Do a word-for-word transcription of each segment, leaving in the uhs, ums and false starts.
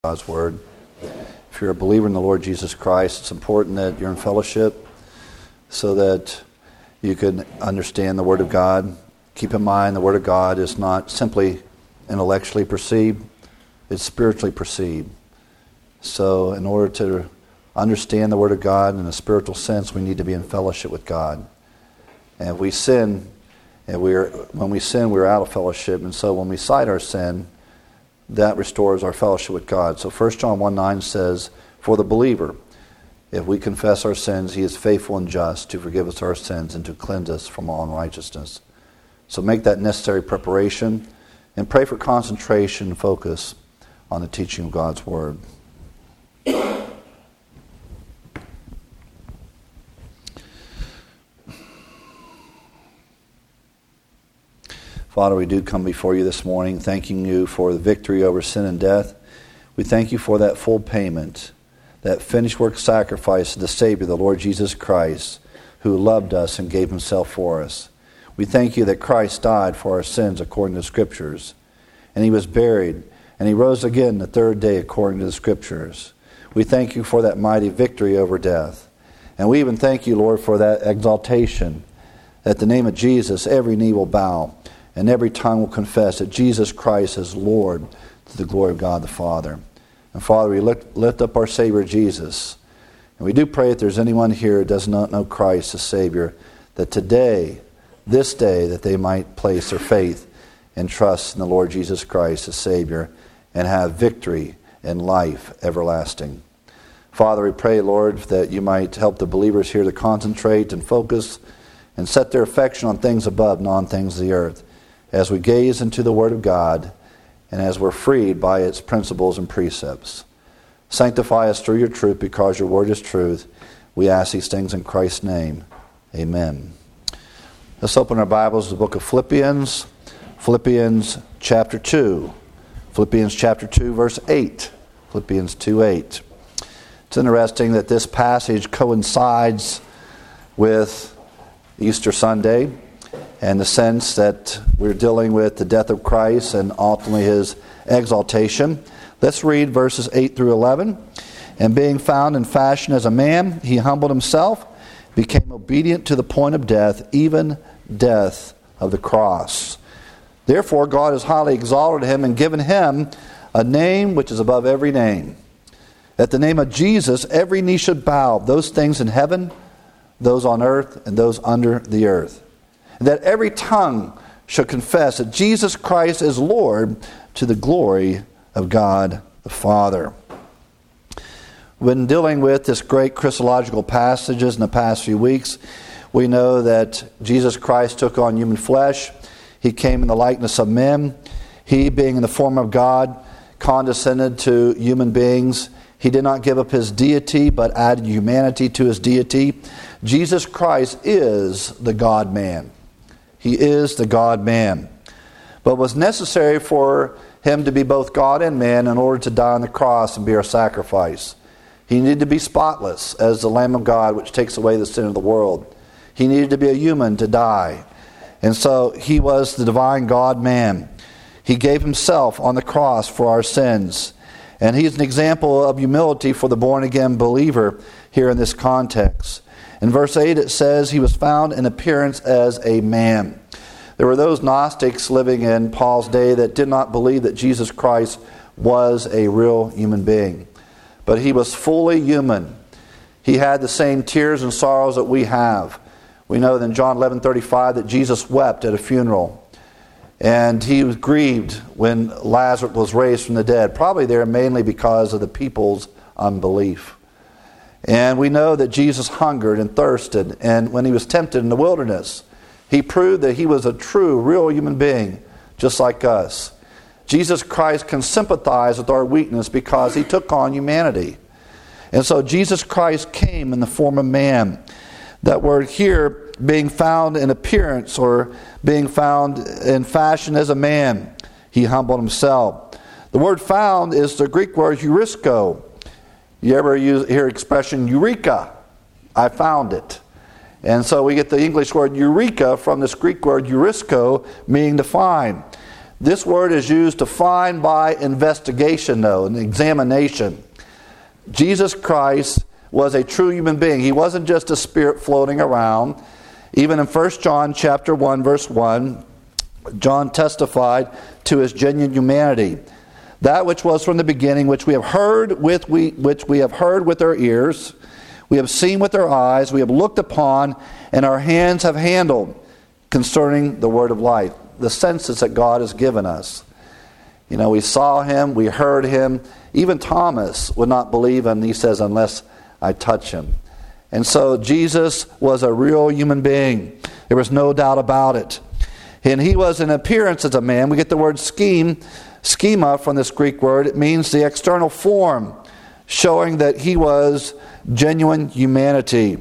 God's Word. If you're a believer in the Lord Jesus Christ, it's important that you're in fellowship so that you can understand the Word of God. Keep in mind the Word of God is not simply intellectually perceived, it's spiritually perceived. So in order to understand the Word of God in a spiritual sense, we need to be in fellowship with God. And if we sin, and we're when we sin, we're out of fellowship. And so when we cite our sin, that restores our fellowship with God. So First John one nine says, for the believer, if we confess our sins, He is faithful and just to forgive us our sins and to cleanse us from all unrighteousness. So make that necessary preparation and pray for concentration and focus on the teaching of God's Word. Father, we do come before you this morning thanking you for the victory over sin and death. We thank you for that full payment, that finished work sacrifice of the Savior, the Lord Jesus Christ, who loved us and gave Himself for us. We thank you that Christ died for our sins according to the Scriptures, and He was buried, and He rose again the third day according to the Scriptures. We thank you for that mighty victory over death. And we even thank you, Lord, for that exaltation. At the name of Jesus, every knee will bow, and every tongue will confess that Jesus Christ is Lord, to the glory of God the Father. And Father, we lift, lift up our Savior Jesus. And we do pray if there's anyone here who does not know Christ as Savior, that today, this day, that they might place their faith and trust in the Lord Jesus Christ as Savior and have victory and life everlasting. Father, we pray, Lord, that you might help the believers here to concentrate and focus and set their affection on things above, not on things of the earth, as we gaze into the Word of God and as we're freed by its principles and precepts. Sanctify us through your truth, because your Word is truth. We ask these things in Christ's name. Amen. Let's open our Bibles to the book of Philippians. Philippians chapter two. Philippians chapter two, verse eight. Philippians two eight. It's interesting that this passage coincides with Easter Sunday, and the sense that we're dealing with the death of Christ and ultimately His exaltation. Let's read verses eight through eleven. And being found in fashion as a man, He humbled Himself, became obedient to the point of death, even death of the cross. Therefore God has highly exalted Him and given Him a name which is above every name. At the name of Jesus, every knee should bow, those things in heaven, those on earth, and those under the earth. That every tongue should confess that Jesus Christ is Lord, to the glory of God the Father. When dealing with this great Christological passages in the past few weeks, we know that Jesus Christ took on human flesh. He came in the likeness of men. He, being in the form of God, condescended to human beings. He did not give up His deity, but added humanity to His deity. Jesus Christ is the God-man. He is the God-man. But it was necessary for Him to be both God and man in order to die on the cross and be our sacrifice. He needed to be spotless as the Lamb of God, which takes away the sin of the world. He needed to be a human to die. And so He was the divine God-man. He gave Himself on the cross for our sins. And He's an example of humility for the born-again believer here in this context. In verse eight it says, He was found in appearance as a man. There were those Gnostics living in Paul's day that did not believe that Jesus Christ was a real human being. But He was fully human. He had the same tears and sorrows that we have. We know that in John eleven thirty-five that Jesus wept at a funeral. And He was grieved when Lazarus was raised from the dead. Probably there mainly because of the people's unbelief. And we know that Jesus hungered and thirsted, and when He was tempted in the wilderness, He proved that He was a true, real human being, just like us. Jesus Christ can sympathize with our weakness because He took on humanity. And so Jesus Christ came in the form of man. That word here, being found in appearance or being found in fashion as a man, He humbled Himself. The word found is the Greek word eurisko. You ever use, hear expression eureka? I found it. And so we get the English word eureka from this Greek word eurisko, meaning to find. This word is used to find by investigation, though, an examination. Jesus Christ was a true human being. He wasn't just a spirit floating around. Even in First John chapter one, verse one, John testified to his genuine humanity. That which was from the beginning, which we have heard with we which we have heard with our ears, we have seen with our eyes, we have looked upon, and our hands have handled concerning the word of life. The senses that God has given us. You know, we saw him, we heard him. Even Thomas would not believe him, he says, unless I touch him. And so Jesus was a real human being. There was no doubt about it. And he was in appearance as a man. We get the word scheme, schema from this Greek word. It means the external form, showing that he was genuine humanity.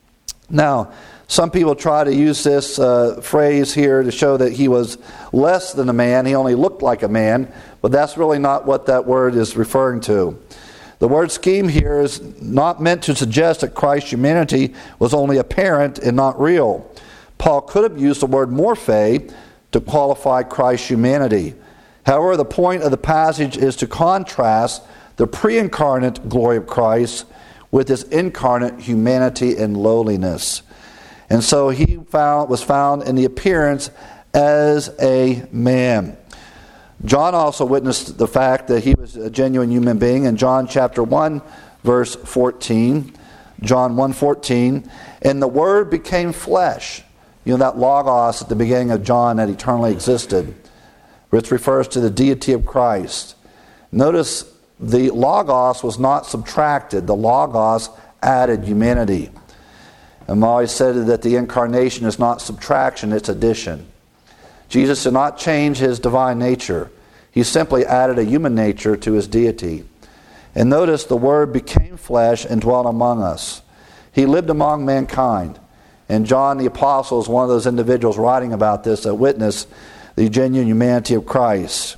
Now, some people try to use this uh, phrase here to show that he was less than a man. He only looked like a man. But that's really not what that word is referring to. The word scheme here is not meant to suggest that Christ's humanity was only apparent and not real. Paul could have used the word morphe to qualify Christ's humanity. However, the point of the passage is to contrast the pre-incarnate glory of Christ with his incarnate humanity and lowliness. And so he found, was found in the appearance as a man. John also witnessed the fact that he was a genuine human being in John chapter one, verse fourteen. John one fourteen. And the Word became flesh. You know, that logos at the beginning of John that eternally existed, which refers to the deity of Christ. Notice the logos was not subtracted. The logos added humanity. And I've always said that the incarnation is not subtraction, it's addition. Jesus did not change his divine nature. He simply added a human nature to his deity. And notice the Word became flesh and dwelt among us. He lived among mankind. And John the Apostle is one of those individuals writing about this that witnessed the genuine humanity of Christ.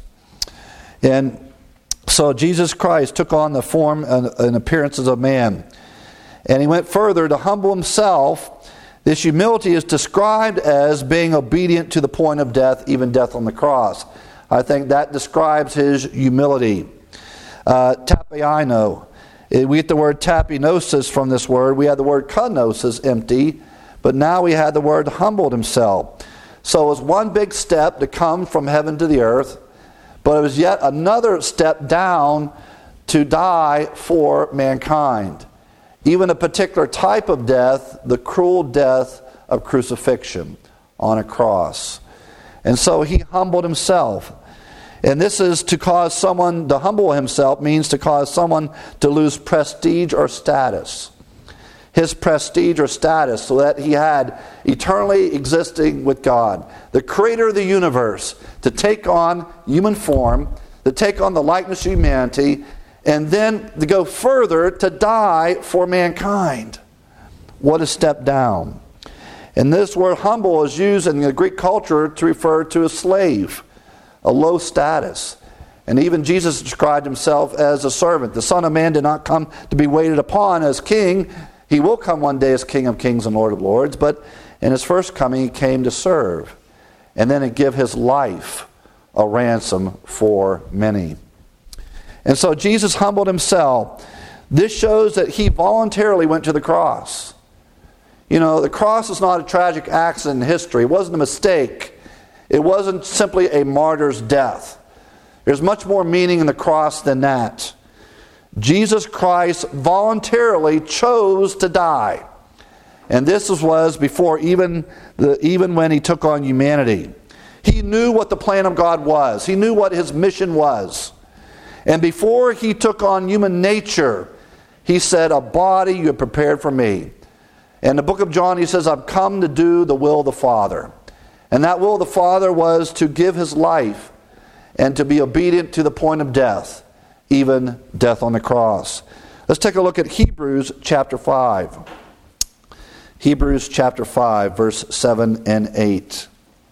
And so Jesus Christ took on the form and appearances of man. And he went further to humble himself. This humility is described as being obedient to the point of death, even death on the cross. I think that describes his humility. Uh, tapeino. We get the word tapinosis from this word. We had the word kenosis, empty, but now we had the word humbled himself. So it was one big step to come from heaven to the earth, but it was yet another step down to die for mankind. Even a particular type of death, the cruel death of crucifixion on a cross. And so he humbled himself. And this is to cause someone to humble himself, means to cause someone to lose prestige or status. His prestige or status, so that he had eternally existing with God, the creator of the universe, to take on human form, to take on the likeness of humanity, and then to go further to die for mankind. What a step down. And this word humble is used in the Greek culture to refer to a slave, a low status. And even Jesus described himself as a servant. The Son of Man did not come to be waited upon as king. He will come one day as King of Kings and Lord of Lords. But in his first coming, he came to serve. And then to give his life a ransom for many. And so Jesus humbled himself. This shows that he voluntarily went to the cross. You know, the cross is not a tragic accident in history. It wasn't a mistake. It wasn't simply a martyr's death. There's much more meaning in the cross than that. Jesus Christ voluntarily chose to die. And this was before even, the, even when he took on humanity. He knew what the plan of God was. He knew what his mission was. And before he took on human nature, he said, a body you have prepared for me. In the book of John, he says, I've come to do the will of the Father. And that will of the Father was to give his life and to be obedient to the point of death, even death on the cross. Let's take a look at Hebrews chapter five. Hebrews chapter five, verse seven and eight.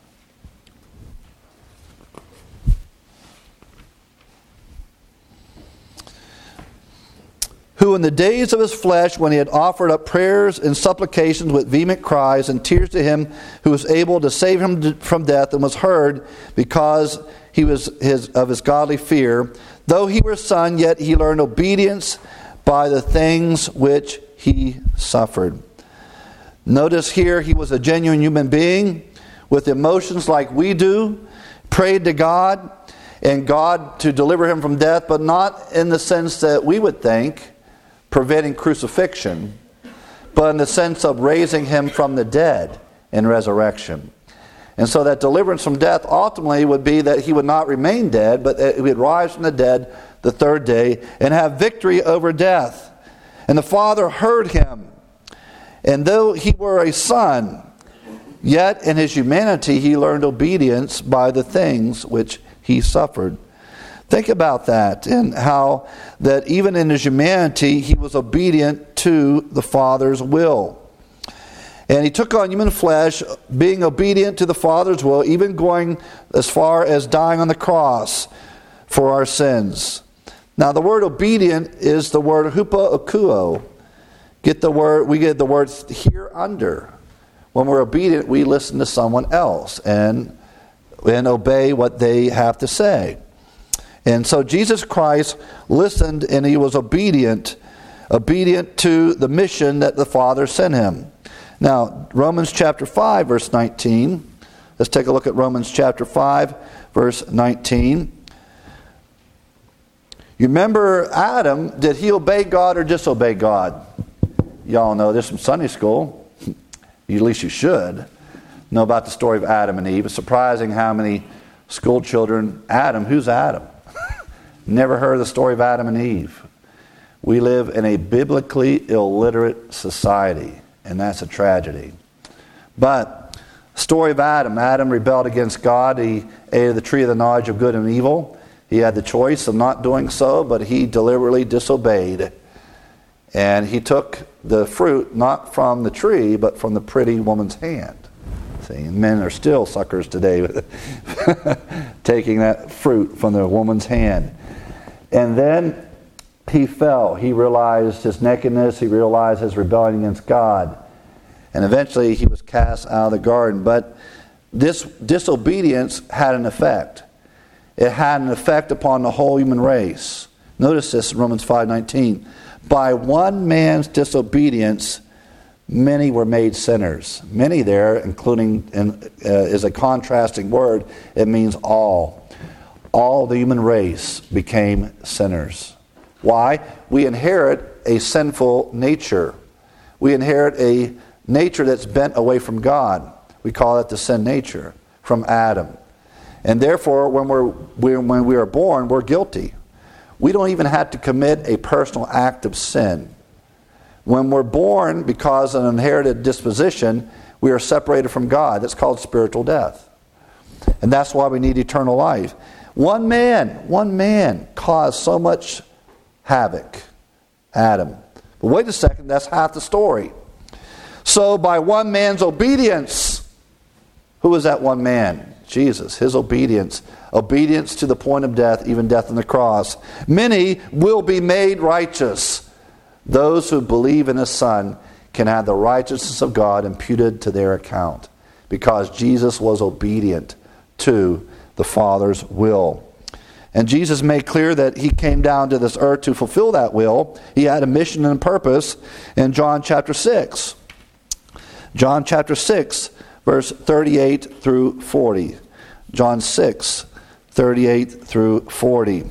Who in the days of his flesh, when he had offered up prayers and supplications with vehement cries and tears to him who was able to save him from death, and was heard because he was his of his godly fear. Though he were son, yet he learned obedience by the things which he suffered. Notice here he was a genuine human being with emotions like we do, prayed to God, and God to deliver him from death, but not in the sense that we would think, preventing crucifixion, but in the sense of raising him from the dead in resurrection. And so that deliverance from death ultimately would be that he would not remain dead, but that he would rise from the dead the third day and have victory over death. And the Father heard him. And though he were a son, yet in his humanity he learned obedience by the things which he suffered. Think about that, and how that even in his humanity he was obedient to the Father's will. And he took on human flesh, being obedient to the Father's will, even going as far as dying on the cross for our sins. Now the word obedient is the word hupo-okuo. Get the word, we get the word here under. When we're obedient, we listen to someone else and, and obey what they have to say. And so Jesus Christ listened and he was obedient, obedient to the mission that the Father sent him. Now, Romans chapter five, verse nineteen. Let's take a look at Romans chapter five, verse nineteen. You remember Adam, did he obey God or disobey God? Y'all know this from Sunday school. At least you should know about the story of Adam and Eve. It's surprising how many school children, Adam, who's Adam? Never heard the story of Adam and Eve. We live in a biblically illiterate society, and that's a tragedy. But story of Adam. Adam rebelled against God. He ate of the tree of the knowledge of good and evil. He had the choice of not doing so, but he deliberately disobeyed. And he took the fruit not from the tree, but from the pretty woman's hand. See, and men are still suckers today, taking that fruit from the woman's hand. And then he fell. He realized his nakedness. He realized his rebellion against God. And eventually he was cast out of the garden. But this disobedience had an effect. It had an effect upon the whole human race. Notice this in Romans five nineteen. By one man's disobedience, many were made sinners. Many there, including, in, uh, is a contrasting word. It means all. All the human race became sinners. Why? We inherit a sinful nature. We inherit a nature that's bent away from God. We call it the sin nature from Adam. And therefore, when we're when we are born, we're guilty. We don't even have to commit a personal act of sin. When we're born, because of an inherited disposition, we are separated from God. That's called spiritual death. And that's why we need eternal life. One man, one man caused so much havoc, Adam. But wait a second, that's half the story. So by one man's obedience, who was that one man? Jesus, his obedience. Obedience to the point of death, even death on the cross. Many will be made righteous. Those who believe in his Son can have the righteousness of God imputed to their account, because Jesus was obedient to the Father's will. And Jesus made clear that he came down to this earth to fulfill that will. He had a mission and purpose in John chapter six. John chapter six, verse thirty-eight through forty. John six, thirty-eight through forty.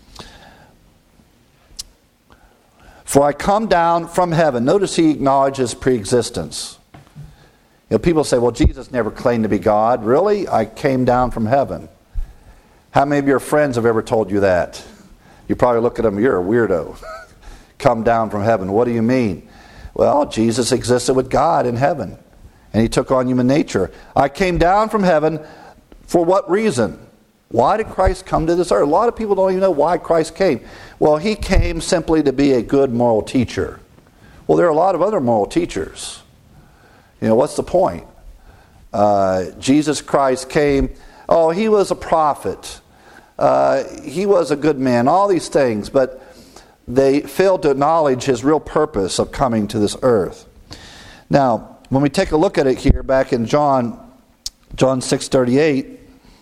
For I come down from heaven. Notice he acknowledges pre-existence. You know, people say, well, Jesus never claimed to be God. Really? I came down from heaven. How many of your friends have ever told you that? You probably look at them, you're a weirdo. Come down from heaven. What do you mean? Well, Jesus existed with God in heaven, and he took on human nature. I came down from heaven for what reason? Why did Christ come to this earth? A lot of people don't even know why Christ came. Well, he came simply to be a good moral teacher. Well, there are a lot of other moral teachers. You know, what's the point? Uh, Jesus Christ came, oh, he was a prophet. Uh, he was a good man, all these things, but they failed to acknowledge his real purpose of coming to this earth. Now, when we take a look at it here back in John, John six thirty-eight,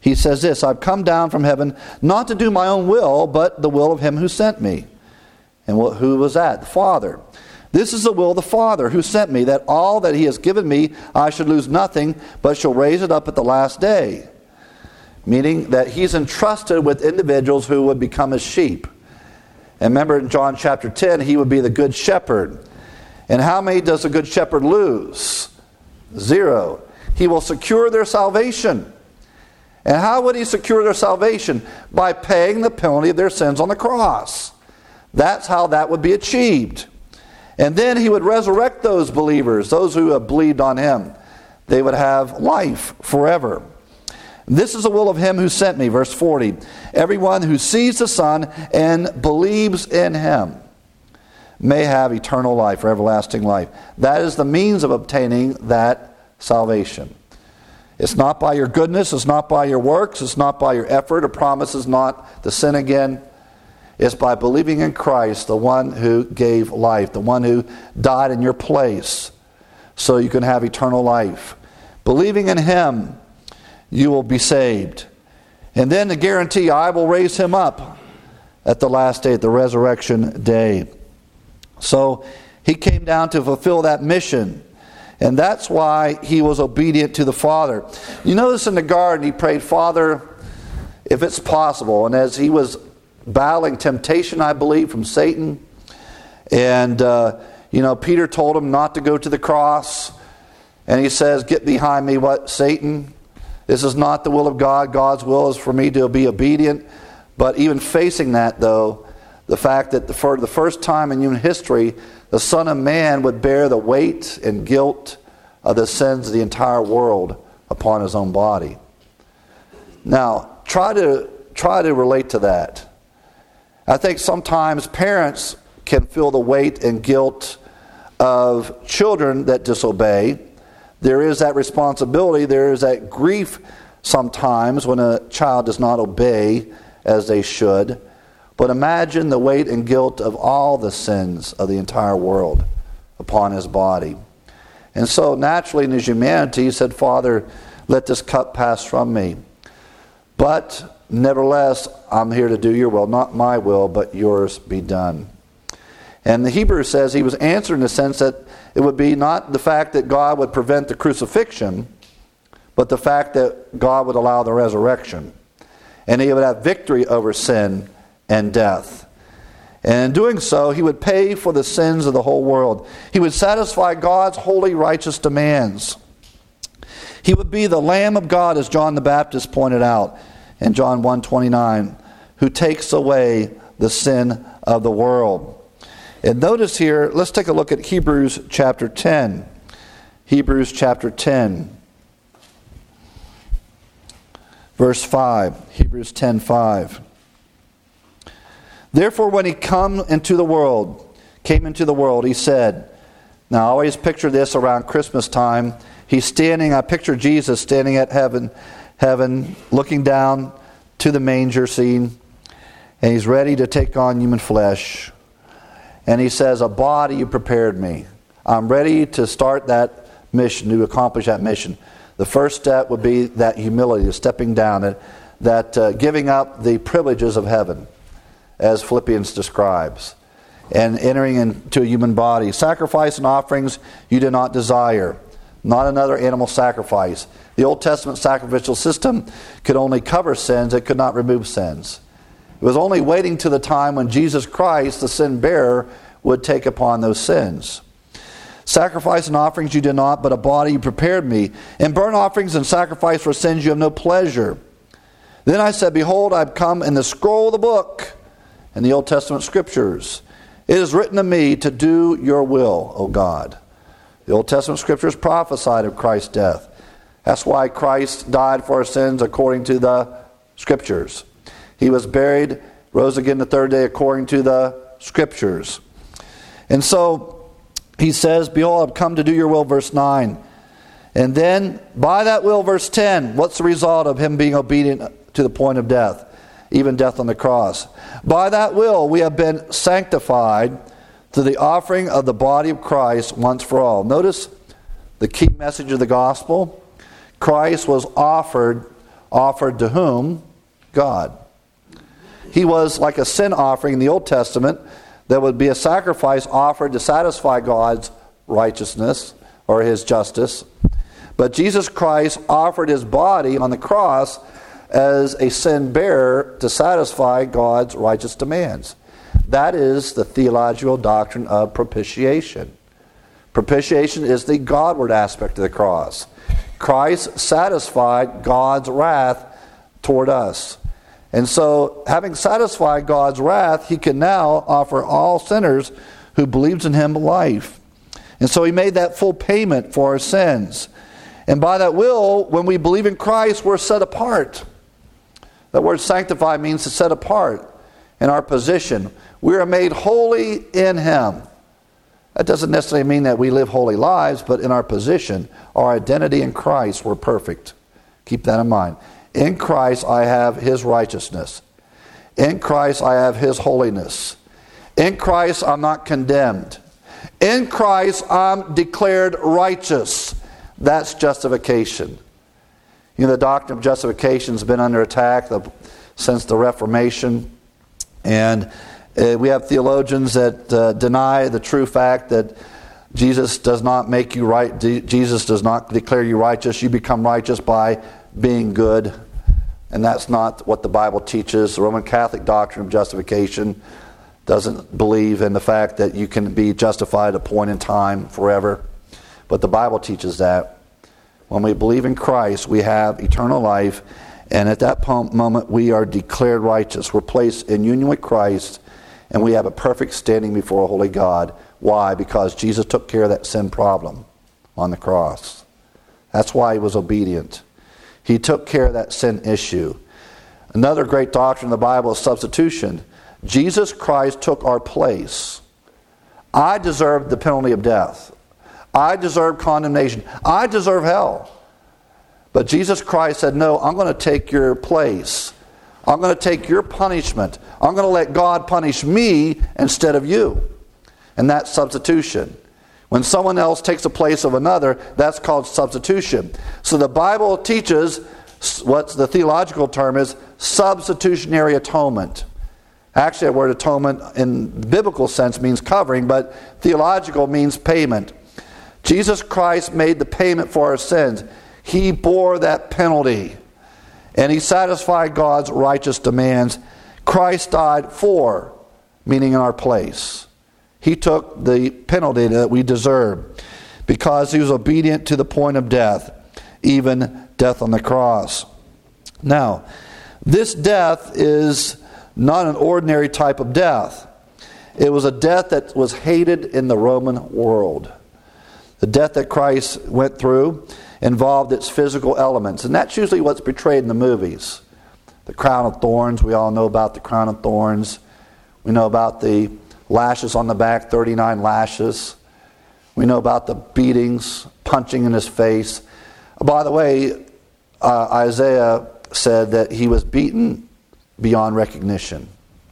he says this, I've come down from heaven not to do my own will, but the will of him who sent me. And who was that? The Father. This is the will of the Father who sent me, that all that he has given me I should lose nothing, but shall raise it up at the last day. Meaning that he's entrusted with individuals who would become his sheep. And remember in John chapter ten, he would be the good shepherd. And how many does the good shepherd lose? Zero. He will secure their salvation. And how would he secure their salvation? By paying the penalty of their sins on the cross. That's how that would be achieved. And then he would resurrect those believers, those who have believed on him. They would have life forever. This is the will of him who sent me, verse forty. Everyone who sees the Son and believes in him may have eternal life or everlasting life. That is the means of obtaining that salvation. It's not by your goodness, it's not by your works, it's not by your effort. A promise is not to sin again. It's by believing in Christ, the one who gave life, the one who died in your place, so you can have eternal life. Believing in him, you will be saved. And then the guarantee, I will raise him up at the last day, at the resurrection day. So he came down to fulfill that mission. And that's why he was obedient to the Father. You notice in the garden he prayed, Father, if it's possible. And as he was battling temptation, I believe, from Satan, and uh, you know, Peter told him not to go to the cross, and he says, get behind me, what, Satan? This is not the will of God. God's will is for me to be obedient. But even facing that, though, the fact that for the first time in human history, the Son of Man would bear the weight and guilt of the sins of the entire world upon his own body. Now, try to try to relate to that. I think sometimes parents can feel the weight and guilt of children that disobey. There is that responsibility. There is that grief sometimes when a child does not obey as they should. But imagine the weight and guilt of all the sins of the entire world upon his body. And so naturally in his humanity he said, Father, let this cup pass from me. But nevertheless, I'm here to do your will, not my will, but yours be done. And the Hebrew says he was answered in the sense that it would be not the fact that God would prevent the crucifixion, but the fact that God would allow the resurrection. And he would have victory over sin and death. And in doing so, he would pay for the sins of the whole world. He would satisfy God's holy, righteous demands. He would be the Lamb of God, as John the Baptist pointed out in John one twenty-nine, who takes away the sin of the world. And notice here, let's take a look at Hebrews chapter ten. Hebrews chapter ten. Verse five. Hebrews ten five. Therefore, when he come into the world, came into the world, he said, now I always picture this around Christmas time. He's standing, I picture Jesus standing at heaven, heaven, looking down to the manger scene, and he's ready to take on human flesh. And he says, a body you prepared me. I'm ready to start that mission, to accomplish that mission. The first step would be that humility, the stepping down, that, that uh, giving up the privileges of heaven, as Philippians describes, and entering into a human body. Sacrifice and offerings you did not desire, not another animal sacrifice. The Old Testament sacrificial system could only cover sins, it could not remove sins. It was only waiting to the time when Jesus Christ, the sin bearer, would take upon those sins. Sacrifice and offerings you did not, but a body you prepared me. In burnt offerings and sacrifice for sins you have no pleasure. Then I said, behold, I have come in the scroll of the book, in the Old Testament scriptures. It is written to me to do your will, O God. The Old Testament scriptures prophesied of Christ's death. That's why Christ died for our sins according to the scriptures. He was buried, rose again the third day according to the scriptures. And so he says, behold, I've come to do your will, verse nine. And then by that will, verse ten, what's the result of him being obedient to the point of death? Even death on the cross. By that will we have been sanctified through the offering of the body of Christ once for all. Notice the key message of the gospel. Christ was offered Offered to whom? God. He was like a sin offering in the Old Testament that would be a sacrifice offered to satisfy God's righteousness or His justice. But Jesus Christ offered His body on the cross as a sin bearer to satisfy God's righteous demands. That is the theological doctrine of propitiation. Propitiation is the Godward aspect of the cross. Christ satisfied God's wrath toward us. And so, having satisfied God's wrath, He can now offer all sinners who believes in Him life. And so He made that full payment for our sins. And by that will, when we believe in Christ, we're set apart. That word sanctify means to set apart in our position. We are made holy in Him. That doesn't necessarily mean that we live holy lives, but in our position, our identity in Christ, we're perfect. Keep that in mind. In Christ, I have His righteousness. In Christ, I have His holiness. In Christ, I'm not condemned. In Christ, I'm declared righteous. That's justification. You know, the doctrine of justification has been under attack since the Reformation. And uh, we have theologians that uh, deny the true fact that Jesus does not make you right. Jesus does not declare you righteous. You become righteous by being good. And that's not what the Bible teaches. The Roman Catholic doctrine of justification doesn't believe in the fact that you can be justified at a point in time forever. But the Bible teaches that. When we believe in Christ, we have eternal life. And at that moment, we are declared righteous. We're placed in union with Christ. And we have a perfect standing before a holy God. Why? Because Jesus took care of that sin problem on the cross. That's why He was obedient. He took care of that sin issue. Another great doctrine in the Bible is substitution. Jesus Christ took our place. I deserved the penalty of death. I deserve condemnation. I deserve hell. But Jesus Christ said, no, I'm going to take your place. I'm going to take your punishment. I'm going to let God punish me instead of you. And that's substitution. When someone else takes the place of another, that's called substitution. So the Bible teaches what the theological term is substitutionary atonement. Actually, the word atonement in the biblical sense means covering, but theological means payment. Jesus Christ made the payment for our sins. He bore that penalty. And He satisfied God's righteous demands. Christ died for, meaning in our place. He took the penalty that we deserve because He was obedient to the point of death, even death on the cross. Now, this death is not an ordinary type of death. It was a death that was hated in the Roman world. The death that Christ went through involved its physical elements, and that's usually what's portrayed in the movies. The crown of thorns, we all know about the crown of thorns. We know about the lashes on the back, thirty-nine lashes. We know about the beatings, punching in His face. By the way, uh, Isaiah said that He was beaten beyond recognition.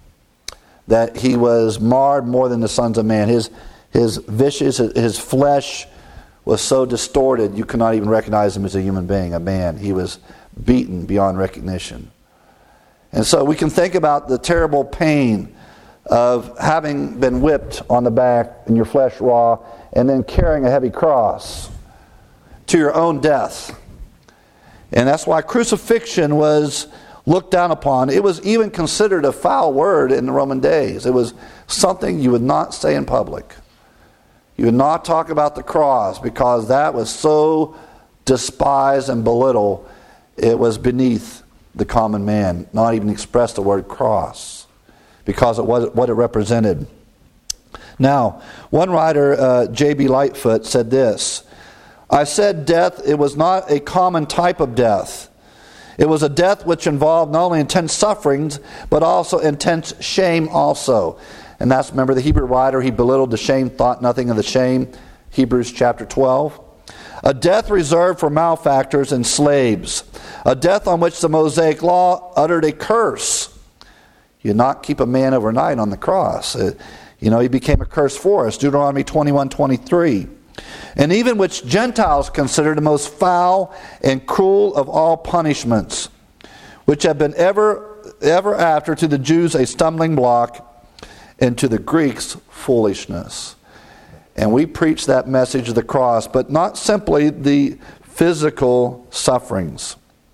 That He was marred more than the sons of man. His, his vishes, His flesh was so distorted you could not even recognize Him as a human being, a man. He was beaten beyond recognition. And so we can think about the terrible pain of having been whipped on the back and your flesh raw and then carrying a heavy cross to your own death. And that's why crucifixion was looked down upon. It was even considered a foul word in the Roman days. It was something you would not say in public. You would not talk about the cross because that was so despised and belittled. It was beneath the common man. Not even express the word cross because it was what it represented. Now, one writer, uh, J B Lightfoot, said this: I said death, it was not a common type of death. It was a death which involved not only intense sufferings, but also intense shame also. And that's, remember, the Hebrew writer, he belittled the shame, thought nothing of the shame. Hebrews chapter twelve. A death reserved for malefactors and slaves. A death on which the Mosaic law uttered a curse. You not keep a man overnight on the cross. Uh, you know, he became a curse for us. Deuteronomy twenty-one twenty-three. And even which Gentiles considered the most foul and cruel of all punishments. which have been ever, ever after to the Jews a stumbling block, and to the Greeks foolishness. And we preach that message of the cross, but not simply the physical sufferings.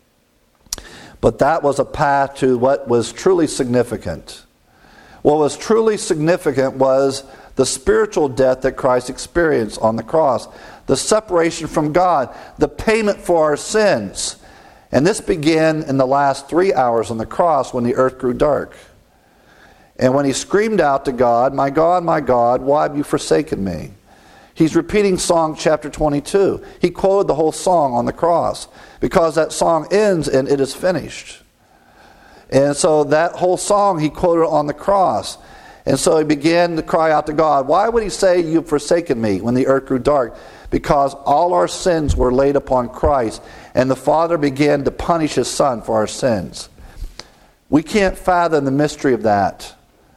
But that was a path to what was truly significant. What was truly significant was the spiritual death that Christ experienced on the cross, the separation from God, the payment for our sins. And this began in the last three hours on the cross when the earth grew dark. And when he screamed out to God, "My God, my God, why have you forsaken me?" He's repeating Psalm chapter twenty-two. He quoted the whole song on the cross because that song ends and it is finished. And so that whole song he quoted on the cross. And so he began to cry out to God. Why would he say, "You've forsaken me," when the earth grew dark? Because all our sins were laid upon Christ, and the Father began to punish his Son for our sins. We can't fathom the mystery of that.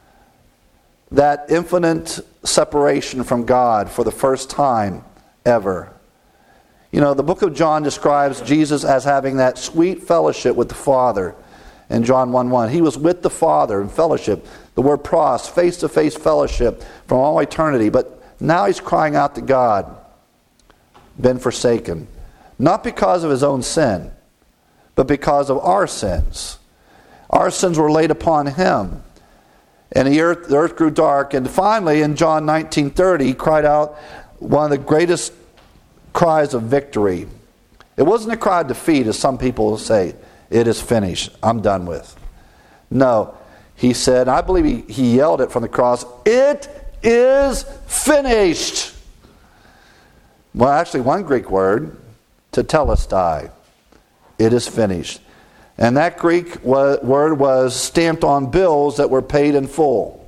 That infinite separation from God for the first time ever. You know, the book of John describes Jesus as having that sweet fellowship with the Father in John one one. He was with the Father in fellowship. The word pros, face-to-face fellowship from all eternity. But now he's crying out to God, been forsaken. Not because of his own sin, but because of our sins. Our sins were laid upon him. And the earth, the earth grew dark. And finally, in John nineteen thirty, he cried out one of the greatest cries of victory. It wasn't a cry of defeat, as some people say, "It is finished. I'm done with." No. He said, I believe he, he yelled it from the cross, "It is finished." Well, actually, one Greek word, tetelestai. It is finished. And that Greek word was stamped on bills that were paid in full.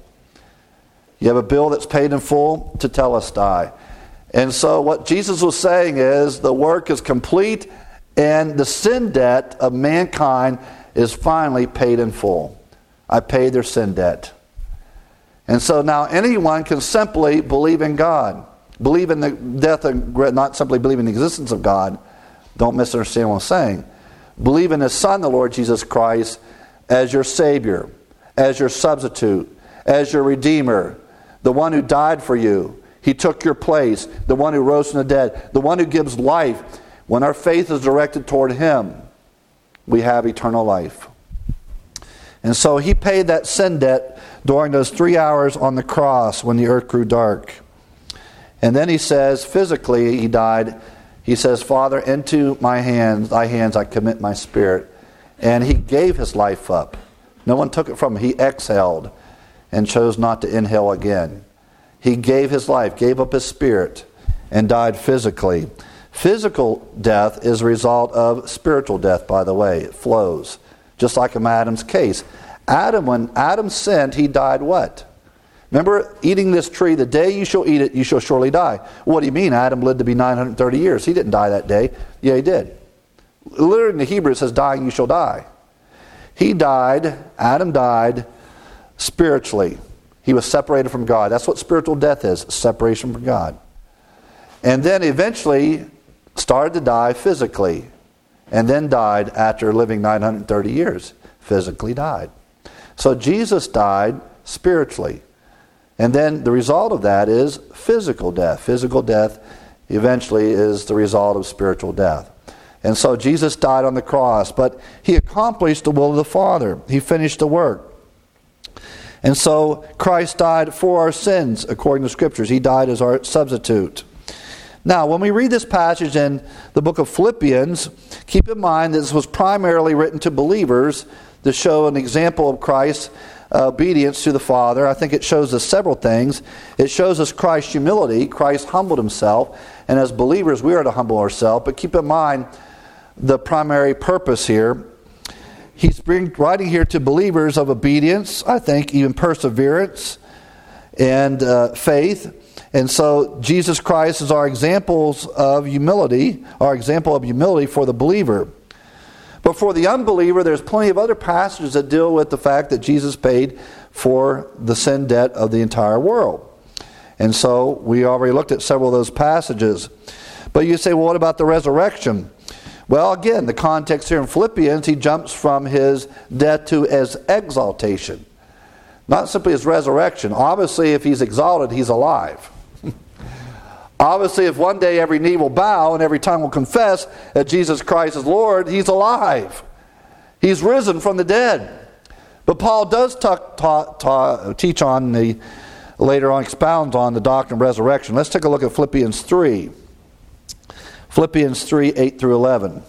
You have a bill that's paid in full, tetelestai. And so what Jesus was saying is the work is complete and the sin debt of mankind is finally paid in full. I paid their sin debt. And so now anyone can simply believe in God. Believe in the death and not simply believe in the existence of God. Don't misunderstand what I'm saying. Believe in his Son, the Lord Jesus Christ, as your Savior, as your substitute, as your Redeemer, the one who died for you. He took your place, the one who rose from the dead, the one who gives life. When our faith is directed toward him, we have eternal life. And so he paid that sin debt during those three hours on the cross when the earth grew dark. And then he says, physically he died. He says, "Father, into my hands, thy hands I commit my spirit." And he gave his life up. No one took it from him. He exhaled and chose not to inhale again. He gave his life, gave up his spirit, and died physically. Physical death is a result of spiritual death, by the way. It flows. Just like in Adam's case. Adam, when Adam sinned, he died what? Remember, eating this tree, the day you shall eat it, you shall surely die. What do you mean? Adam lived to be nine hundred thirty years. He didn't die that day. Yeah, he did. Literally in the Hebrew it says, "Dying you shall die." He died, Adam died spiritually. He was separated from God. That's what spiritual death is, separation from God. And then eventually started to die physically. And then died after living nine hundred thirty years. Physically died. So Jesus died spiritually. And then the result of that is physical death. Physical death eventually is the result of spiritual death. And so Jesus died on the cross, but he accomplished the will of the Father. He finished the work. And so Christ died for our sins, according to Scriptures. He died as our substitute. Now, when we read this passage in the book of Philippians, keep in mind that this was primarily written to believers to show an example of Christ's obedience to the Father. I think it shows us several things. It shows us Christ's humility. Christ humbled himself, and as believers we are to humble ourselves. But keep in mind the primary purpose here. He's writing here to believers of obedience, I think even perseverance and uh, faith. And so Jesus Christ is our examples of humility, our example of humility for the believer. But for the unbeliever, there's plenty of other passages that deal with the fact that Jesus paid for the sin debt of the entire world. And so we already looked at several of those passages. But you say, well, what about the resurrection? Well, again, the context here in Philippians, he jumps from his death to his exaltation. Not simply his resurrection. Obviously, if he's exalted, he's alive. Obviously, if one day every knee will bow and every tongue will confess that Jesus Christ is Lord, he's alive. He's risen from the dead. But Paul does talk, talk, talk, teach on the, later on expounds on the doctrine of resurrection. Let's take a look at Philippians three. Philippians three, eight through eleven.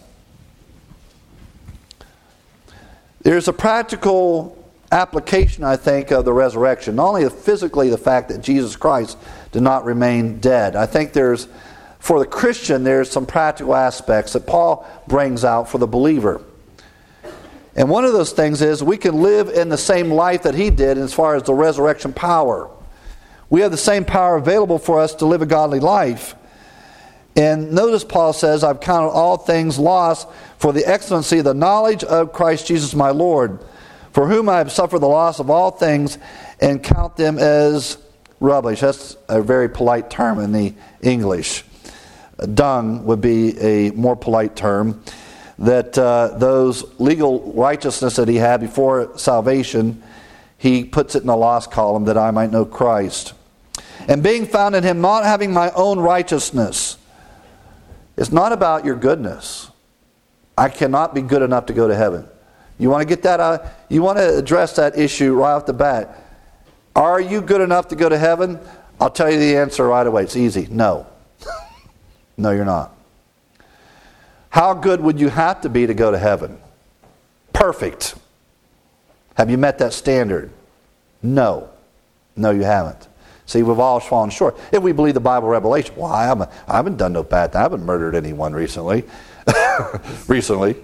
There's a practical application, I think, of the resurrection. Not only physically the fact that Jesus Christ did not remain dead. I think there's, for the Christian, there's some practical aspects that Paul brings out for the believer. And one of those things is we can live in the same life that he did as far as the resurrection power. We have the same power available for us to live a godly life. And notice Paul says, I've counted all things lost for the excellency of the knowledge of Christ Jesus my Lord, for whom I have suffered the loss of all things and count them as rubbish. That's a very polite term in the English. Dung would be a more polite term. That uh, those legal righteousness that he had before salvation, he puts it in the lost column, that I might know Christ. And being found in him, not having my own righteousness. It's not about your goodness. I cannot be good enough to go to heaven. You want to get that out? You want to address that issue right off the bat. Are you good enough to go to heaven? I'll tell you the answer right away. It's easy. No. No, you're not. How good would you have to be to go to heaven? Perfect. Have you met that standard? No. No, you haven't. See, we've all fallen short. If we believe the Bible revelation, well, I haven't, I haven't done no bad thing. I haven't murdered anyone recently. recently.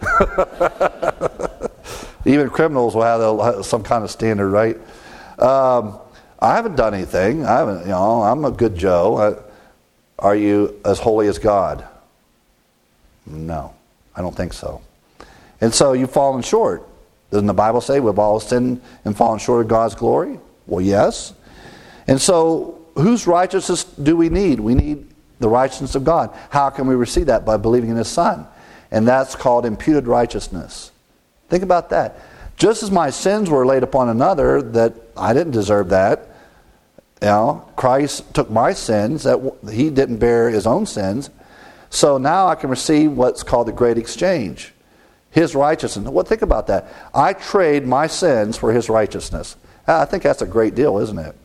Even criminals will have a, some kind of standard, right? Um, I haven't done anything. I haven't, you know, I'm a good Joe. I, are you as holy as God? No, I don't think so. And so you've fallen short. Doesn't the Bible say we've all sinned and fallen short of God's glory? Well, yes. And so whose righteousness do we need? We need the righteousness of God. How can we receive that? By believing in His Son. And that's called imputed righteousness. Think about that. Just as my sins were laid upon another, that I didn't deserve that. You know, Christ took my sins, that He didn't bear His own sins. So now I can receive what's called the great exchange. His righteousness. Well, think about that. I trade my sins for His righteousness. I think that's a great deal, isn't it?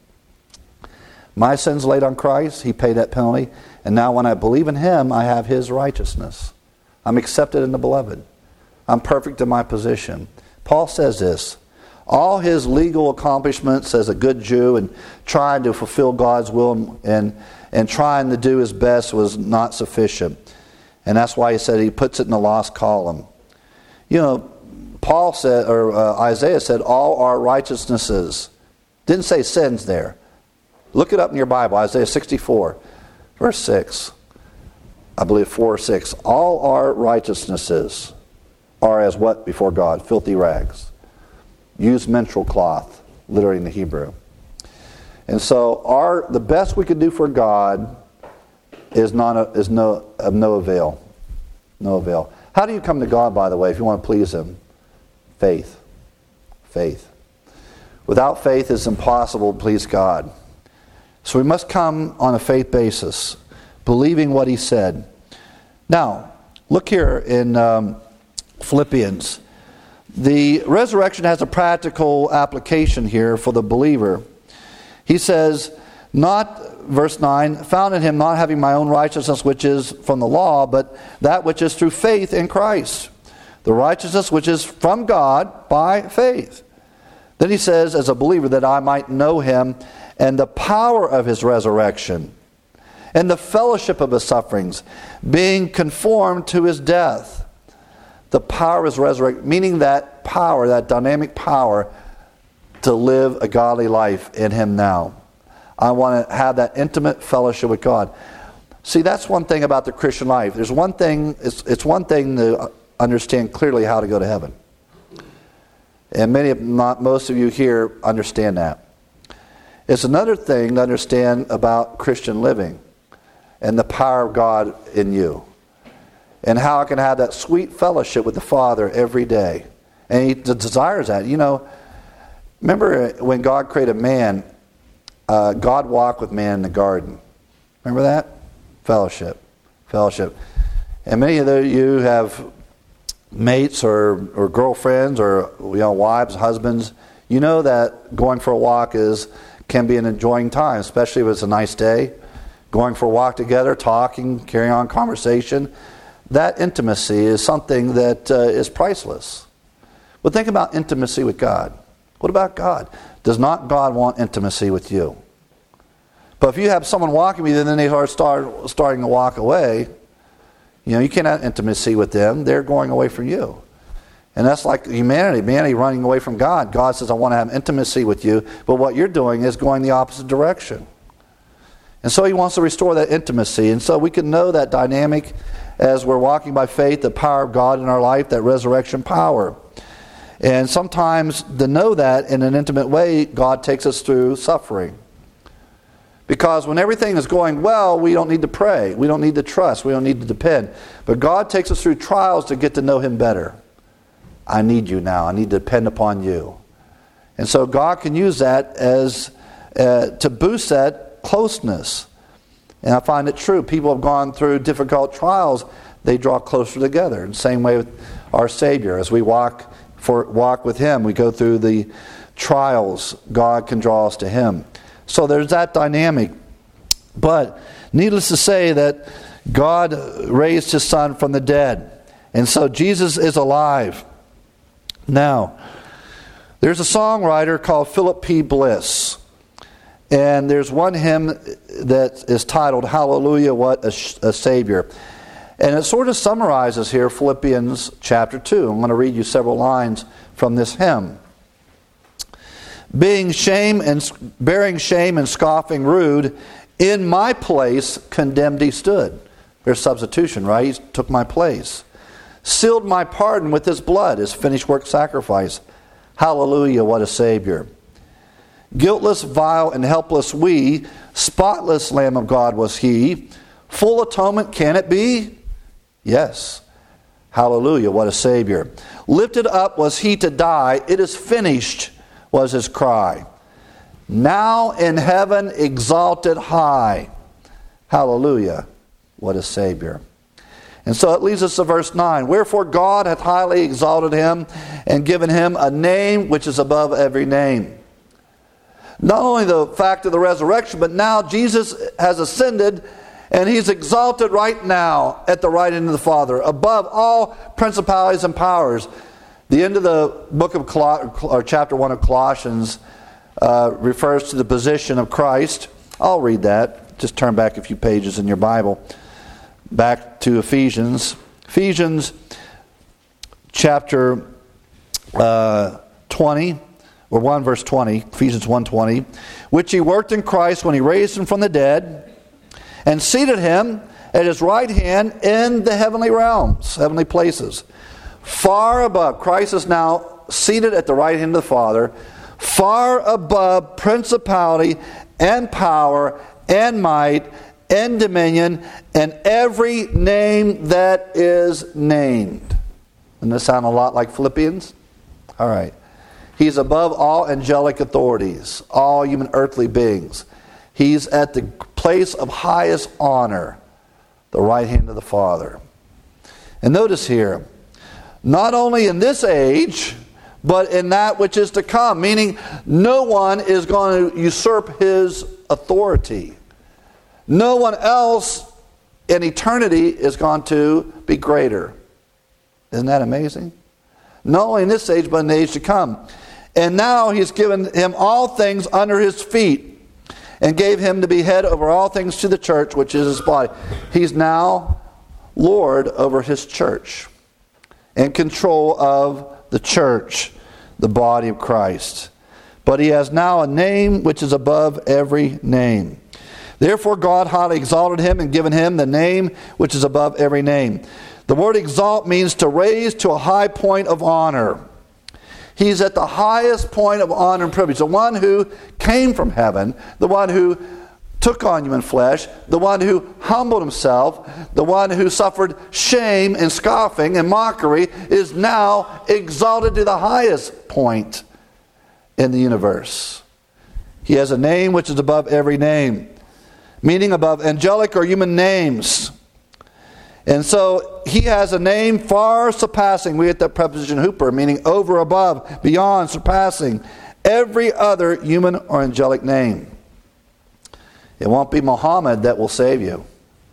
My sins laid on Christ. He paid that penalty. And now when I believe in Him, I have His righteousness. I'm accepted in the beloved. I'm perfect in my position. Paul says this. All his legal accomplishments as a good Jew and trying to fulfill God's will and, and, and trying to do his best was not sufficient. And that's why he said he puts it in the lost column. You know, Paul said, or uh, Isaiah said, all our righteousnesses. Didn't say sins there. Look it up in your Bible, Isaiah sixty-four, verse six. I believe four or six. All our righteousnesses are as what before God? Filthy rags. Use menstrual cloth, literally in the Hebrew. And so our the best we can do for God is not a, is no of no avail. No avail. How do you come to God, by the way, if you want to please Him? Faith. Faith. Without faith, it's impossible to please God. So we must come on a faith basis, believing what He said. Now, look here in um, Philippians. The resurrection has a practical application here for the believer. He says, not, verse nine, found in Him not having my own righteousness which is from the law, but that which is through faith in Christ. The righteousness which is from God by faith. Then he says, as a believer, that I might know Him and the power of His resurrection and the fellowship of His sufferings, being conformed to His death. The power of His resurrection, meaning that power, that dynamic power to live a godly life in Him now. I want to have that intimate fellowship with God. See, that's one thing about the Christian life. There's one thing, it's, it's one thing to understand clearly how to go to heaven. And many, of not most of you here understand that. It's another thing to understand about Christian living and the power of God in you. and how I can have that sweet fellowship with the Father every day. And he desires that. You know, remember when God created man, uh, God walked with man in the garden. Remember that? Fellowship. Fellowship. And many of you have mates or, or girlfriends or you know wives, husbands. You know that going for a walk is can be an enjoying time, especially if it's a nice day. Going for a walk together, talking, carrying on conversation. That intimacy is something that uh, is priceless. But think about intimacy with God. What about God? Does not God want intimacy with you? But if you have someone walking with you and then they are start, starting to walk away, you know, you can't have intimacy with them. They're going away from you. And that's like humanity. Humanity running away from God. God says, I want to have intimacy with you. But what you're doing is going the opposite direction. And so he wants to restore that intimacy. And so we can know that dynamic as we're walking by faith, the power of God in our life, that resurrection power. And sometimes to know that in an intimate way, God takes us through suffering. Because when everything is going well, we don't need to pray. We don't need to trust. We don't need to depend. But God takes us through trials to get to know Him better. I need you now. I need to depend upon you. And so God can use that as uh, to boost that closeness. And I find it true. People have gone through difficult trials. They draw closer together. In the same way with our Savior. As we walk for walk with Him, we go through the trials. God can draw us to Him. So there's that dynamic. But needless to say that God raised His Son from the dead. And so Jesus is alive. Now, there's a songwriter called Philip P. Bliss. And there's one hymn that is titled, Hallelujah, What a, a Savior. And it sort of summarizes here Philippians chapter two. I'm going to read you several lines from this hymn. Being shame and bearing shame and scoffing rude, in my place condemned he stood. There's substitution, right? He took my place. Sealed my pardon with his blood, his finished work sacrifice. Hallelujah, what a Savior. Guiltless, vile, and helpless we, spotless Lamb of God was he. Full atonement can it be? Yes. Hallelujah, what a Savior. Lifted up was he to die. It is finished was his cry. Now in heaven exalted high. Hallelujah, what a Savior. And so it leads us to verse nine. Wherefore God hath highly exalted him and given him a name which is above every name. Not only the fact of the resurrection, but now Jesus has ascended and he's exalted right now at the right hand of the Father, above all principalities and powers. The end of the book of Col- or chapter one of Colossians uh, refers to the position of Christ. I'll read that. Just turn back a few pages in your Bible. Back to Ephesians. Ephesians chapter uh, twenty, or one verse twenty, Ephesians one twenty, which he worked in Christ when he raised him from the dead and seated him at his right hand in the heavenly realms, heavenly places. Far above, Christ is now seated at the right hand of the Father, far above principality and power and might and dominion and every name that is named. Doesn't that sound a lot like Philippians? All right. He's above all angelic authorities, all human earthly beings. He's at the place of highest honor, the right hand of the Father. And notice here, not only in this age, but in that which is to come. Meaning, no one is going to usurp his authority. No one else in eternity is going to be greater. Isn't that amazing? Not only in this age, but in the age to come. And now he's given him all things under his feet, and gave him to be head over all things to the church, which is his body. He's now Lord over his church, in control of the church, the body of Christ. But he has now a name which is above every name. Therefore God highly exalted him and given him the name which is above every name. The word exalt means to raise to a high point of honor. He's at the highest point of honor and privilege. The one who came from heaven, the one who took on human flesh, the one who humbled himself, the one who suffered shame and scoffing and mockery, is now exalted to the highest point in the universe. He has a name which is above every name, meaning above angelic or human names. And so he has a name far surpassing, we get that preposition hooper, meaning over, above, beyond, surpassing every other human or angelic name. It won't be Muhammad that will save you.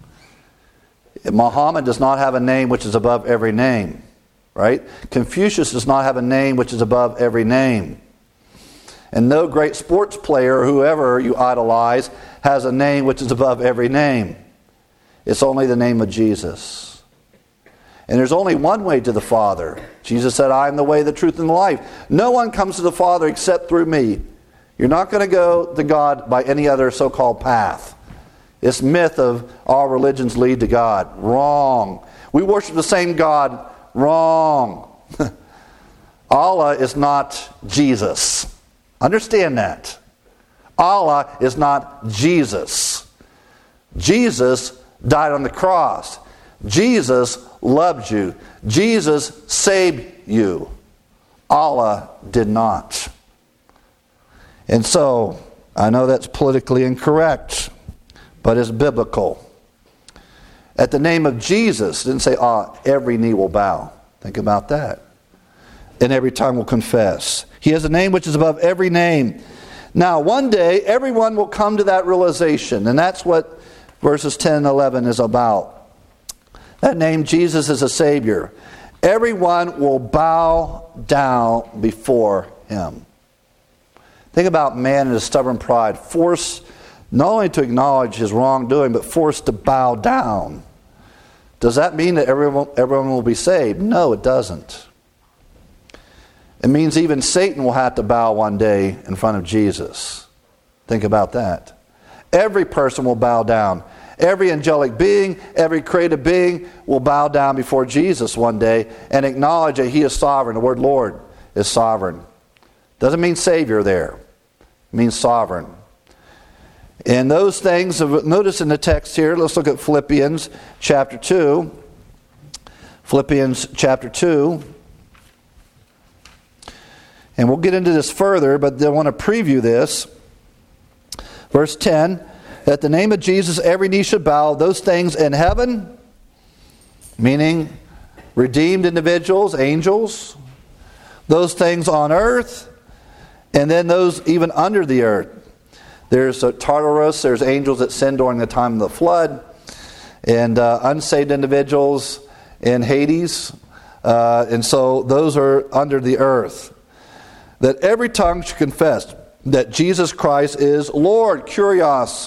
Muhammad does not have a name which is above every name, right? Confucius does not have a name which is above every name. And no great sports player or whoever you idolize has a name which is above every name. It's only the name of Jesus. And there's only one way to the Father. Jesus said, I am the way, the truth, and the life. No one comes to the Father except through me. You're not going to go to God by any other so-called path. This myth of all religions lead to God. Wrong. We worship the same God. Wrong. Allah is not Jesus. Understand that. Allah is not Jesus. Jesus died on the cross. Jesus loved you. Jesus saved you. Allah did not. And so, I know that's politically incorrect, but it's biblical. At the name of Jesus, it didn't say, ah, every knee will bow. Think about that. And every tongue will confess. He has a name which is above every name. Now, one day, everyone will come to that realization, and that's what verses ten and eleven is about. That name, Jesus, is a Savior. Everyone will bow down before Him. Think about man and his stubborn pride, forced not only to acknowledge his wrongdoing, but forced to bow down. Does that mean that everyone, everyone will be saved? No, it doesn't. It means even Satan will have to bow one day in front of Jesus. Think about that. Every person will bow down. Every angelic being, every created being will bow down before Jesus one day and acknowledge that He is sovereign. The word Lord is sovereign. Doesn't mean Savior there. It means sovereign. And those things, notice in the text here, let's look at Philippians chapter two. Philippians chapter two. And we'll get into this further, but I want to preview this. Verse ten, at the name of Jesus every knee should bow, those things in heaven, meaning redeemed individuals, angels, those things on earth, and then those even under the earth. There's a Tartarus, there's angels that sin during the time of the flood, and uh, unsaved individuals in Hades. Uh, and so those are under the earth. That every tongue should confess that Jesus Christ is Lord, Kyrios.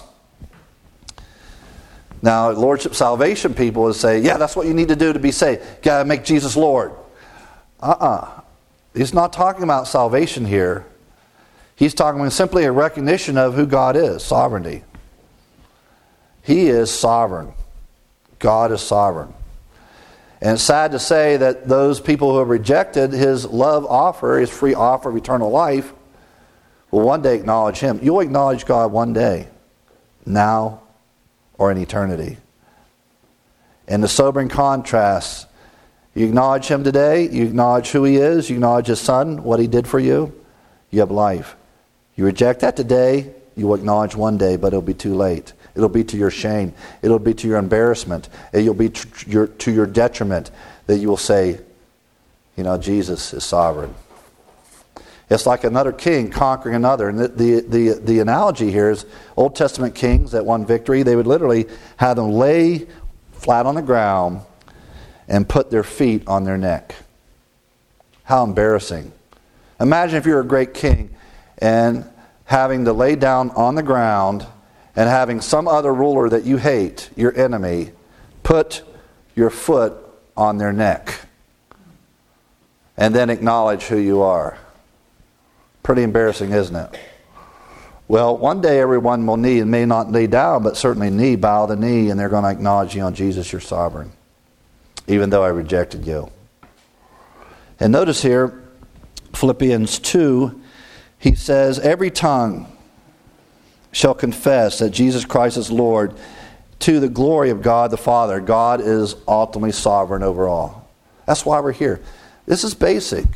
Now, Lordship Salvation people would say, yeah, that's what you need to do to be saved. You got to make Jesus Lord. Uh-uh. He's not talking about salvation here. He's talking about simply a recognition of who God is, sovereignty. He is sovereign. God is sovereign. And it's sad to say that those people who have rejected His love offer, His free offer of eternal life, will one day acknowledge Him. You'll acknowledge God one day, now or in eternity. And the sobering contrast, you acknowledge Him today, you acknowledge who He is, you acknowledge His Son, what He did for you, you have life. You reject that today, you will acknowledge one day, but it'll be too late. It'll be to your shame. It'll be to your embarrassment. It'll be to your, to your detriment that you will say, you know, Jesus is sovereign. It's like another king conquering another. And the, the, the, the analogy here is Old Testament kings that won victory, they would literally have them lay flat on the ground and put their feet on their neck. How embarrassing. Imagine if you're a great king and having to lay down on the ground and having some other ruler that you hate, your enemy, put your foot on their neck and then acknowledge who you are. Pretty embarrassing, isn't it? Well, one day everyone will knee, and may not knee down, but certainly knee, bow the knee, and they're going to acknowledge, you know, Jesus, you're sovereign, even though I rejected you. And notice here, Philippians two, he says, every tongue, shall confess that Jesus Christ is Lord, to the glory of God the Father. God is ultimately sovereign over all. That's why we're here. This is basic.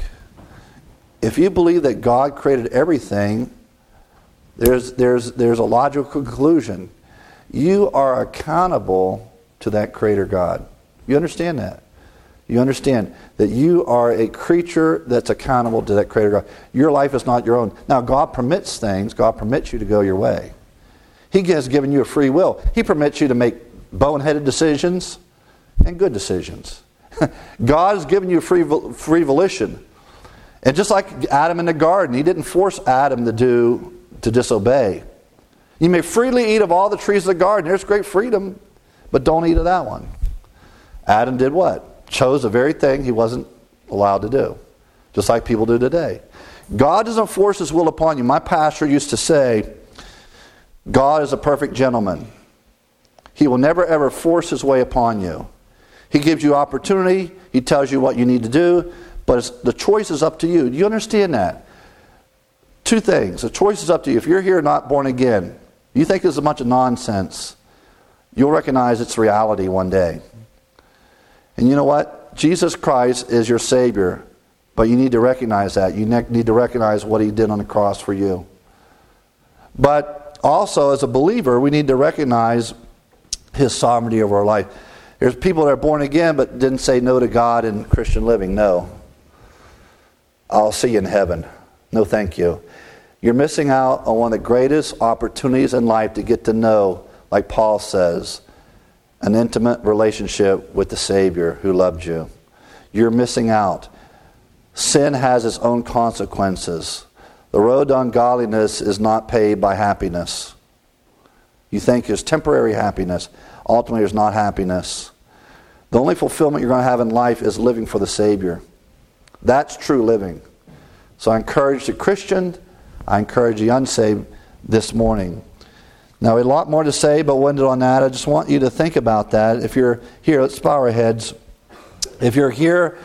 If you believe that God created everything, there's, there's, there's a logical conclusion. You are accountable to that Creator God. You understand that? You understand that you are a creature that's accountable to that Creator God. Your life is not your own. Now, God permits things. God permits you to go your way. He has given you a free will. He permits you to make boneheaded decisions and good decisions. God has given you free, free volition. And just like Adam in the garden, He didn't force Adam to do to disobey. You may freely eat of all the trees of the garden. There's great freedom, but don't eat of that one. Adam did what? Chose the very thing he wasn't allowed to do. Just like people do today. God doesn't force His will upon you. My pastor used to say, God is a perfect gentleman. He will never ever force His way upon you. He gives you opportunity. He tells you what you need to do. But it's, the choice is up to you. Do you understand that? Two things. The choice is up to you. If you're here not born again, you think it's a bunch of nonsense, you'll recognize it's reality one day. And you know what? Jesus Christ is your Savior. But you need to recognize that. You need to recognize what He did on the cross for you. But also, as a believer, we need to recognize His sovereignty over our life. There's people that are born again but didn't say no to God in Christian living. No. I'll see you in heaven. No, thank you. You're missing out on one of the greatest opportunities in life to get to know, like Paul says, an intimate relationship with the Savior who loved you. You're missing out. Sin has its own consequences. The road to ungodliness is not paved by happiness. You think there's temporary happiness. Ultimately, there's not happiness. The only fulfillment you're going to have in life is living for the Savior. That's true living. So I encourage the Christian, I encourage the unsaved this morning. Now, we have a lot more to say, but we'll end it on that. I just want you to think about that. If you're here, let's bow our heads. If you're here,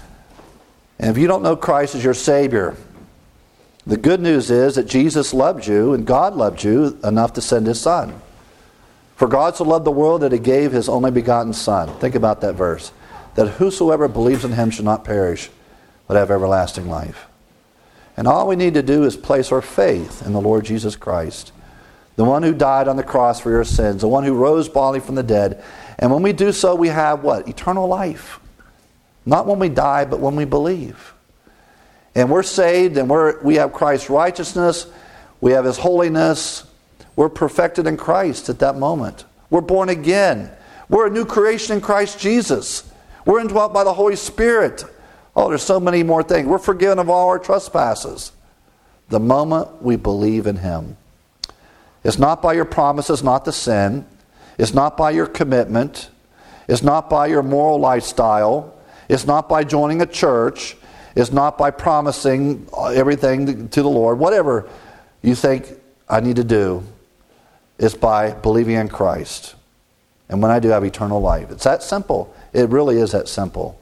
and if you don't know Christ as your Savior, the good news is that Jesus loved you, and God loved you enough to send His Son. For God so loved the world that He gave His only begotten Son. Think about that verse. That whosoever believes in Him shall not perish, but have everlasting life. And all we need to do is place our faith in the Lord Jesus Christ, the one who died on the cross for your sins, the one who rose bodily from the dead. And when we do so, we have what? Eternal life. Not when we die, but when we believe. And we're saved, and we're, we have Christ's righteousness, we have His holiness, we're perfected in Christ at that moment. We're born again. We're a new creation in Christ Jesus. We're indwelt by the Holy Spirit. Oh, there's so many more things. We're forgiven of all our trespasses the moment we believe in Him. It's not by your promises, not the sin. It's not by your commitment. It's not by your moral lifestyle. It's not by joining a church. It's not by promising everything to the Lord. Whatever you think I need to do, it's by believing in Christ. And when I do, I have eternal life. It's that simple. It really is that simple.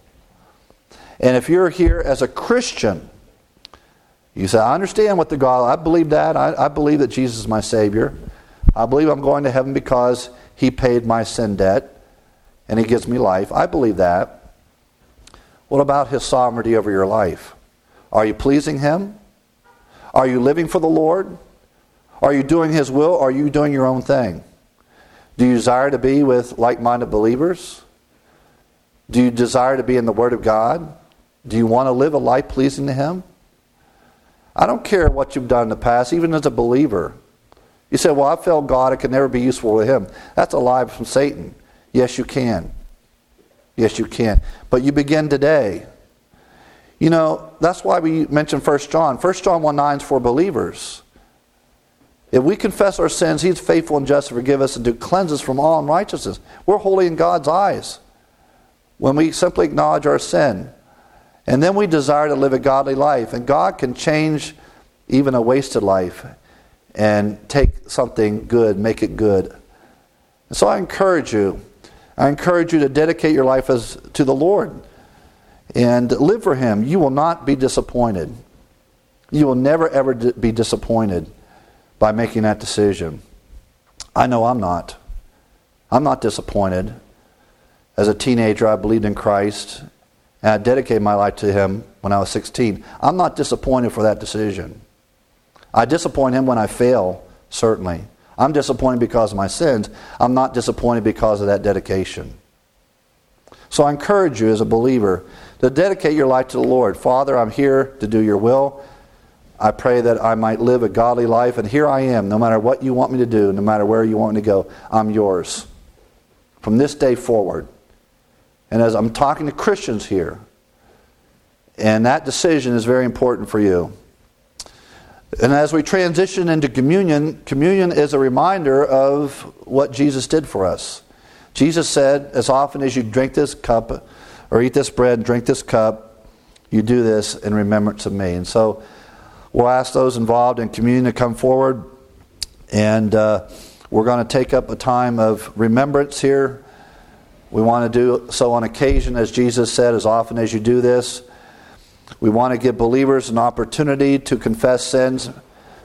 And if you're here as a Christian, you say, I understand what the God, I believe that. I, I believe that Jesus is my Savior. I believe I'm going to heaven because He paid my sin debt and He gives me life. I believe that. What about His sovereignty over your life? Are you pleasing Him? Are you living for the Lord? Are you doing His will, or are you doing your own thing? Do you desire to be with like-minded believers? Do you desire to be in the Word of God? Do you want to live a life pleasing to Him? I don't care what you've done in the past, even as a believer. You say, well, I failed God, I can never be useful to Him. That's a lie from Satan. Yes, you can. Yes, you can. But you begin today. You know, that's why we mentioned First John. First John one nine is for believers. If we confess our sins, He's faithful and just to forgive us and to cleanse us from all unrighteousness. We're holy in God's eyes when we simply acknowledge our sin. And then we desire to live a godly life. And God can change even a wasted life and take something good, make it good. And so I encourage you. I encourage you to dedicate your life as to the Lord and live for Him. You will not be disappointed. You will never ever be disappointed by making that decision. I know I'm not. I'm not disappointed. As a teenager, I believed in Christ, and I dedicated my life to Him when I was sixteen. I'm not disappointed for that decision. I disappoint Him when I fail, certainly. I'm disappointed because of my sins. I'm not disappointed because of that dedication. So I encourage you as a believer to dedicate your life to the Lord. Father, I'm here to do your will. I pray that I might live a godly life, and here I am. No matter what you want me to do, no matter where you want me to go, I'm yours. From this day forward. And as I'm talking to Christians here, and that decision is very important for you. And as we transition into communion, communion is a reminder of what Jesus did for us. Jesus said, as often as you drink this cup, or eat this bread and drink this cup, you do this in remembrance of me. And so we'll ask those involved in communion to come forward, and uh, we're going to take up a time of remembrance here. We want to do so on occasion, as Jesus said, as often as you do this. We want to give believers an opportunity to confess sins